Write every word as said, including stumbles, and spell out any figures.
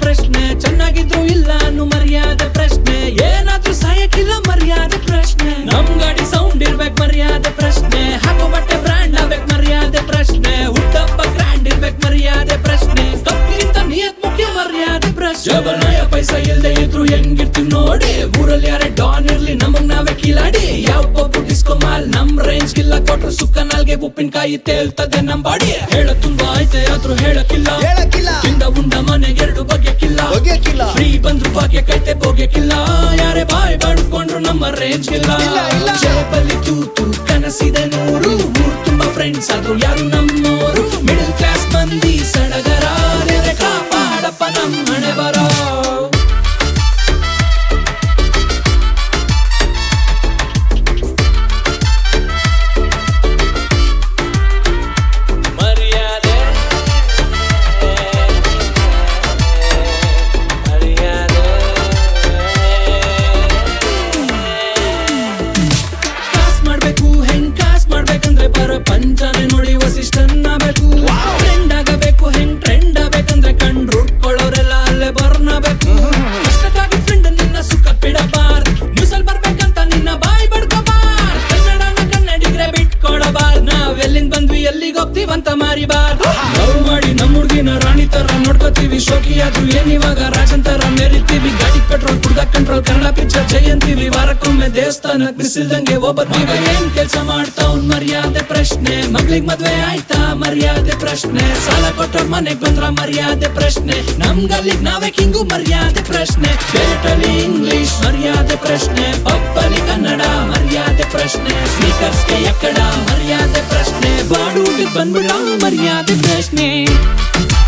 ಪ್ರಶ್ನೆ ಚೆನ್ನಾಗಿದ್ರು ಇಲ್ಲ ಅನ್ನು ಮರ್ಯಾದೆ ಪ್ರಶ್ನೆ ಏನಾದ್ರೂ ಸಾಯಕ್ಕಿಲ್ಲ ಮರ್ಯಾದೆ ಪ್ರಶ್ನೆ ನಮ್ ಗಾಡಿ ಸೌಂಡ್ ಇರ್ಬೇಕು ಮರ್ಯಾದೆ ಪ್ರಶ್ನೆ ಹಾಕೋ ಬಟ್ಟೆ ಬ್ರ್ಯಾಂಡ್ ಆಗ್ಬೇಕು ಮರ್ಯಾದೆ ಪ್ರಶ್ನೆ ಹುಟ್ಟಪ್ಪ ಗ್ರ್ಯಾಂಡ್ ಇರ್ಬೇಕು ಮರ್ಯಾದೆ ಪ್ರಶ್ನೆ ಕಪ್ಪಿಗಿಂತ ನಿಯತ್ ಮುಖ್ಯ ಮರ್ಯಾದೆ ಪ್ರಶ್ನೆ ಜಬನಾಯ ಪೈಸಾ ಇಲ್ದೆ ಇದ್ರು ಹೆಂಗಿರ್ತೀವಿ ನೋಡಿ ಊರಲ್ಲಿ ಯಾರೇ ಡಾನ್ ಇರ್ಲಿ ನಮಗ್ ನಾವೇ ಕಿಲಾಡಿ ಯಾವ ಪಪ್ಪು ಡಿಸ್ಕೋ ಮಾಲ್ ನಮ್ ರೇಂಜ್ ಗಿಲ್ಲ ಕೊಟ್ರು ಸುಕ್ಕ ನಾಲ್ಗೆ ಉಪ್ಪಿನಕಾಯಿ ತೇಲ್ತದೆ ನಮ್ ಬಾಡಿ ಹೇಳ ತುಂಬಾ ಐತೆ ಆದ್ರೂ ಹೇಳಕ್ಕಿಲ್ಲ ತಿಂದ ಉಂಡ ಮನೆಗೆ ಎರಡು ಬಗೆಕಿಲ್ಲ ಫ್ರೀ ಬಂದ್ರು ಭಾಗ್ಯ ಕೈತೆ ಬೋಗ್ಯಕ್ಕಿಲ್ಲ ಯಾರೇ ಬಾಯ್ ಬಡ್ಕೊಂಡ್ರು ನಮ್ಮ ರೇಂಜ್ ಗಿಲ್ಲ ಜೇಬಲ್ಲಿ ತೂತು ಕನಸಿದೆ ನೂರು ಊರ್ ತುಂಬಾ ಫ್ರೆಂಡ್ಸ್ ಆದ್ರೂ ಯಾರು ನಮ್ಮೋರು ಮಿಡಲ್ ಕ್ಲಾಸ್ ಮಂದಿ ಸಡಗರ ಕಾಪಾಡಪ್ಪ ನಮ್ ಹಣೆ ಬರೋ ಪಂಚಾನೆ ನೋಡಿ ವಸಿಷ್ಠನ್ ಆಗಬೇಕು ಟ್ರೆಂಡ್ ಆಗಬೇಕು ಹೆಂಗ್ ಟ್ರೆಂಡ್ ಆಗ್ಬೇಕಂದ್ರೆ ಕಂಡ್ರು ಹುಡ್ಕೊಳ್ಳೋರೆಲ್ಲ ಅಲ್ಲೇ ಬರ್ನಬೇಕು ಕಷ್ಟಕ್ಕಾಗಿ ಫ್ರೆಂಡ್ ನಿನ್ನ ಸುಖ ಬಿಡಬಾರ್ ನ್ಯೂಸಲ್ ಬರ್ಬೇಕಂತ ನಿನ್ನ ಬಾಯಿ ಬಡ್ಕೋಬಾರ್ ಕನ್ನಡನ ಕನ್ನಡಿಗ್ರೆ ಬಿಟ್ಕೊಡಬಾರ್ ನಾವೆಲ್ಲಿಂದ ಬಂದ್ವಿ ಎಲ್ಲಿಗೆ ಹೋಗ್ತೀವಂತ ಮಾರಿಬಾರ್ ಲವ್ ಮಾಡಿ ನಮ್ಮ ಹುಡ್ಗಿನ ರಾಣಿ ತರ ನೋಡ್ಕೋತೀವಿ ಶೋಕಿ ಆದ್ರೂ ಏನಿವಾಗ ರಾಜನ್ ತರ ಮೆರಿತೀವಿ ಗಾಡಿ ಪೆಟ್ರೋಲ್ ಕುಡ್ದ ಕಂಟ್ರೋಲ್ ಕನ್ನಡ ಪಿಕ್ಚರ್ ಜಯಂತೀವಿ ವಾರಕ್ಕೊಮ್ಮೆ ದೇವಸ್ಥಾನಕ್ ಬಿಸಿಲ್ದಂಗೆ ಒಬ್ಬ ಏನ್ ಕೆಲ್ಸ ಮಾಡ್ತಾವ್ ಮರ್ಯಾದೆ ಪ್ರಶ್ನೆ ಮಗ್ಳಿಗ್ ಮದ್ವೆ ಆಯ್ತಾ ಮರ್ಯಾದೆ ಪ್ರಶ್ನೆ ಸಾಲ ಕೊಟ್ಟೋರ್ ಮನೆಗ್ ಬಂದ್ರ ಮರ್ಯಾದೆ ಪ್ರಶ್ನೆ ನಮ್ ಗಲ್ಲಿಗ್ ನಾವೇ ಕಿಂಗು ಮರ್ಯಾದೆ ಪ್ರಶ್ನೆ ಪೇಟಲಿ ಇಂಗ್ಲಿಷ್ ಮರ್ಯಾದೆ ಪ್ರಶ್ನೆ ಪಪ್ಪಲಿ ಕನ್ನಡ ಮರ್ಯಾದೆ ಪ್ರಶ್ನೆ ಸ್ಪೀಕರ್ಸ್ಗೆ ಎಕ್ಕಡ ಮರ್ಯಾದೆ ಪ್ರಶ್ನೆ ಬಾಡೂಟಿಗ್ ಬಂದ್ಬಿಡ ಮರ್ಯಾದೆ ಪ್ರಶ್ನೆ